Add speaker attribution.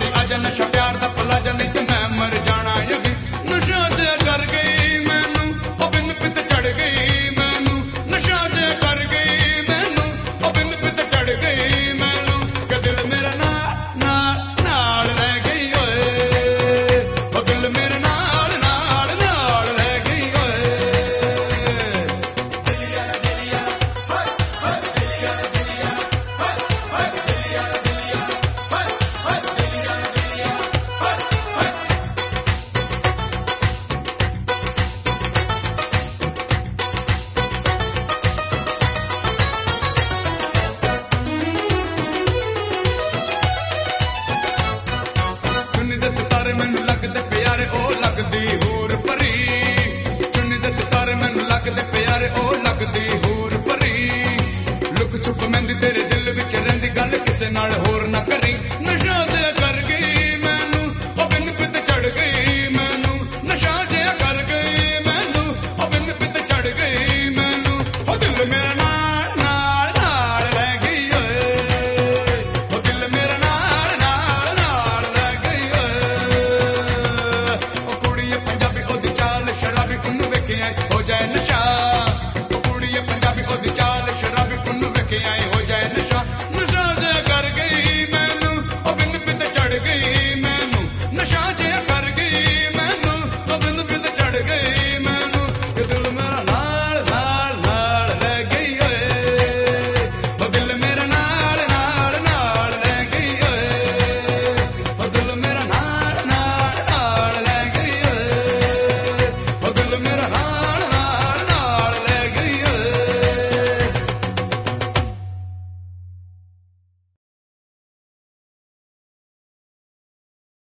Speaker 1: आजा नशा प्यार दा भुला जा नहीं ते मैं मर जाना यही नशा च कर गई मैनू ओ बिन पित चढ़ गई मैनू नशा च कर गई मैनू ओ बिन पित चढ़ गई मैनू के दिल मेरा नाल लै गई ओए ओ दिल मेरे नाल लै गई ओए चुन्नी दे सितारे मैनू लगदे प्यारे ओ लगदी होर परी चुन्नी दे सितारे मैनू लगदे प्यारे ओ लगदी होर परी लुक छुप मैंदी तेरे दिल विच रहिंदी गल किसे नाल होर ना करी नशा ते कर गई मैनू ओ बिन पित चढ़ गई मैनू नशा ते कर गई मैनू ओ बिन पित चढ़ गई मैनू ओ दिल मेरा नाल लै गई ओए ओ दिल मेरा नाल लै गई ओए ओ कुड़िए पंजाबी ओदी चाल शराबी उन्नू वेखे आई हो जाए नशा ओ कुड़िए पंजाबी ओदी चाल शराबी उन्नू वेखे आई हो जाए नशा